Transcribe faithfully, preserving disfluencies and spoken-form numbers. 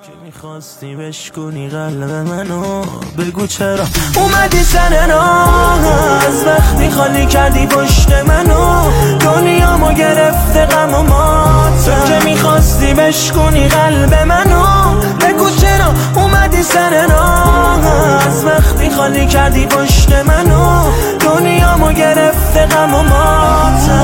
که میخواستی بشکنی قلب منو، بگو چرا اومدی سر راه، از وقتی خالی کردی پشت منو، دنیامو گرفته غم و ماتم. که میخواستی بشکنی قلب منو، بگو چرا اومدی سر راه، از وقتی خالی کردی پشت منو، دنیامو گرفته غم و ماتم.